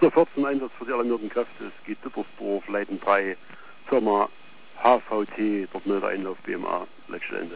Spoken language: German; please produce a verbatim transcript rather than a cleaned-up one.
vier vierzehn Einsatz für die alarmierten Kräfte. Es geht Dittersdorf, Leiten drei, Firma H V T, dort Meldeeinlauf B M A, letzte Ende.